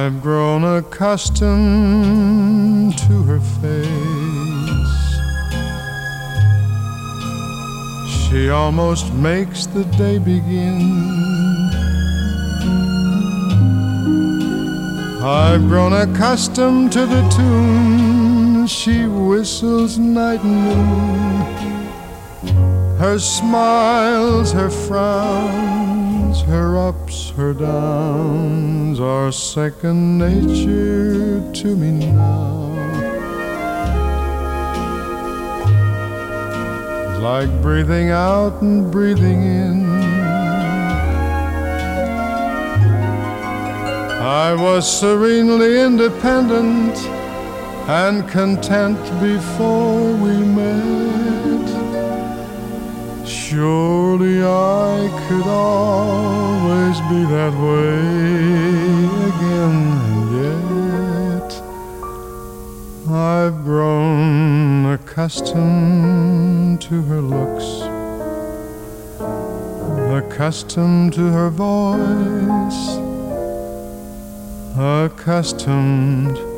I've grown accustomed to her face. She almost makes the day begin. I've grown accustomed to the tune she whistles night and noon. Her smiles, her frowns, her ups, her downs are second nature to me now. Like breathing out and breathing in. I was serenely independent and content before we met. Surely I could always be that way again, and yet I've grown accustomed to her looks, accustomed to her voice, accustomed